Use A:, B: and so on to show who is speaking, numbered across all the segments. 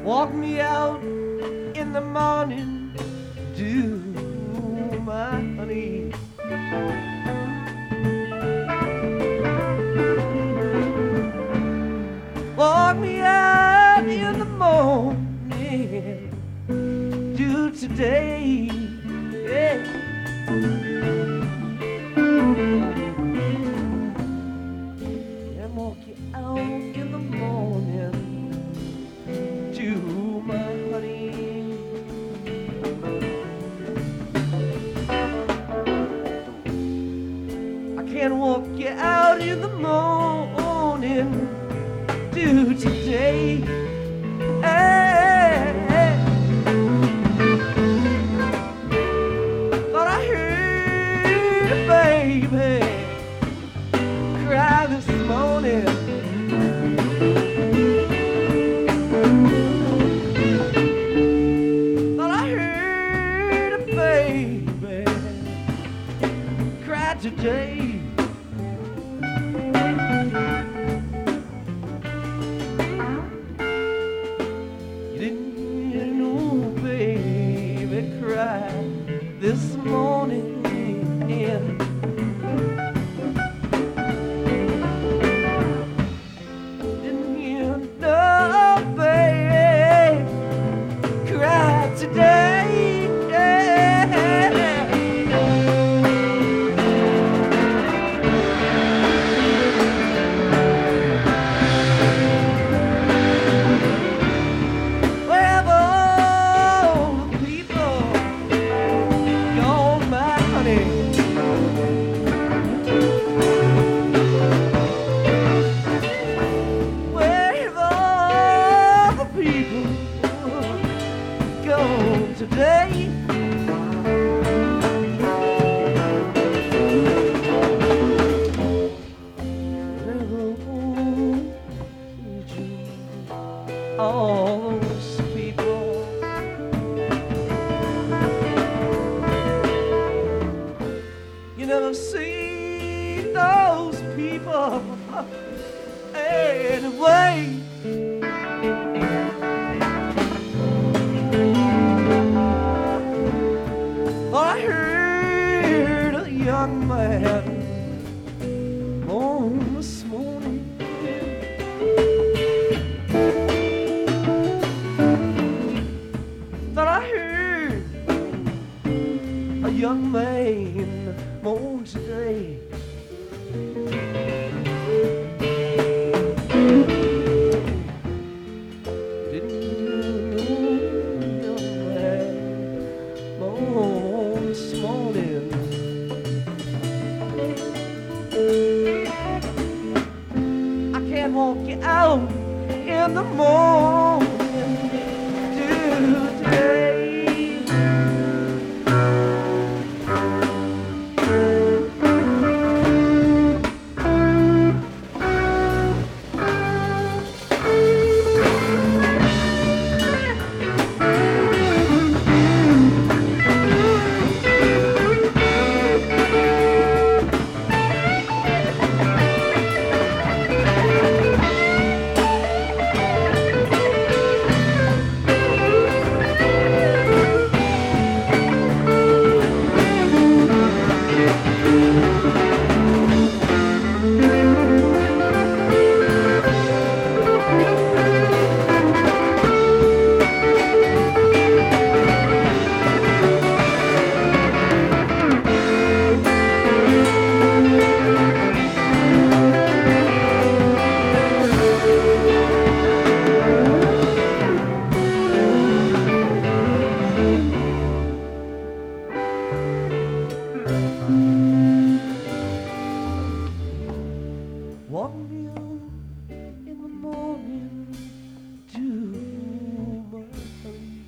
A: Walk me out in the morning, dew, my honey. Walk me out in the morning, dew today. Yeah. And walk you out in the morning, dew, my honey. I can't walk you out in the morning, dew today. Hey, hey. But I heard a baby cry this morning. But I heard a baby cry today. You didn't hear no baby cry this morning. Didn't hear no baby cry today. Well, all the people gone, my honey. Where have all the people gone today? All those people, you never see those people anyway. I heard a young man moan this morning. That I heard a young man moan today. Didn't know young man moan this morning. I can't walk you out in the morning, today. Walk me out in the morning, dew, my honey.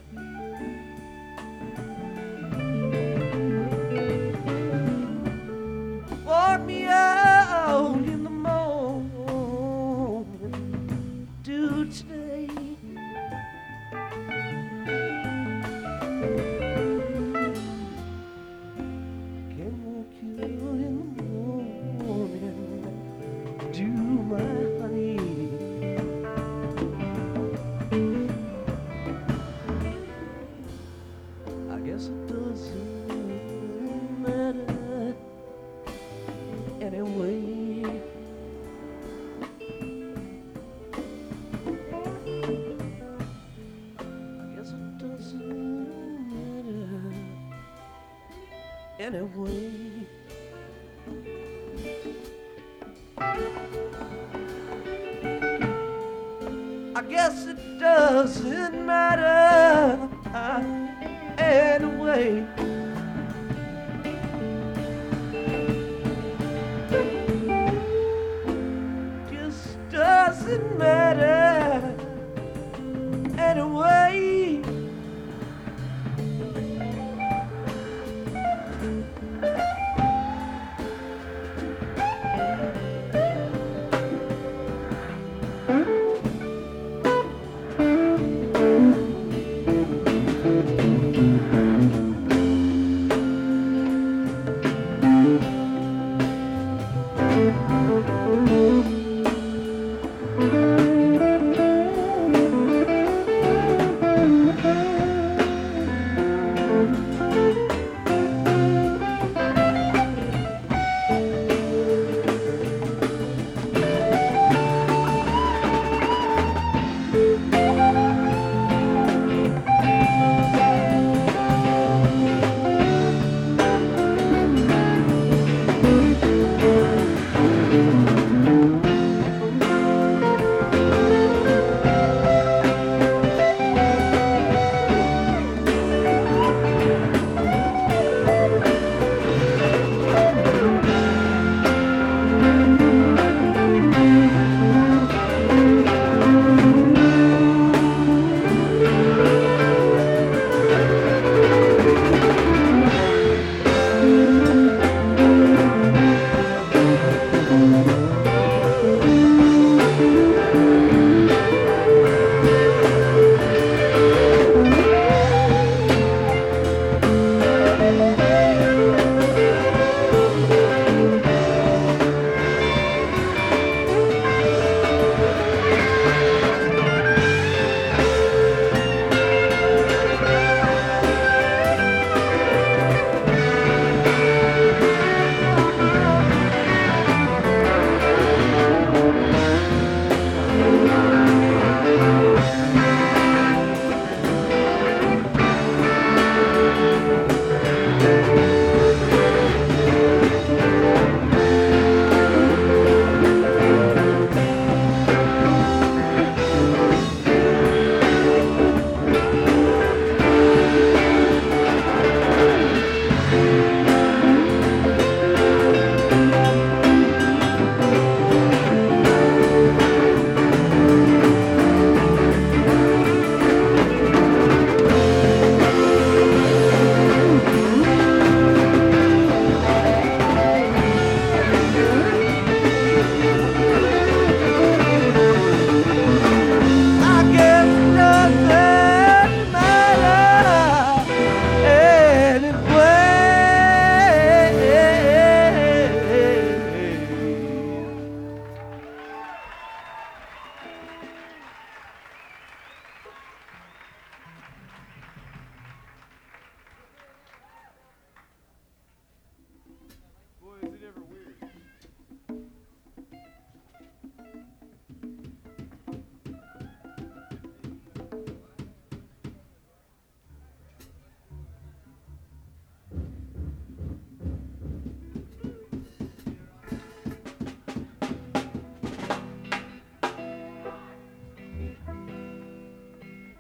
A: Walk me out in the morning, dew today. Can walk you out in the morning, dew, my honey. anyway. I guess it doesn't matter anyway.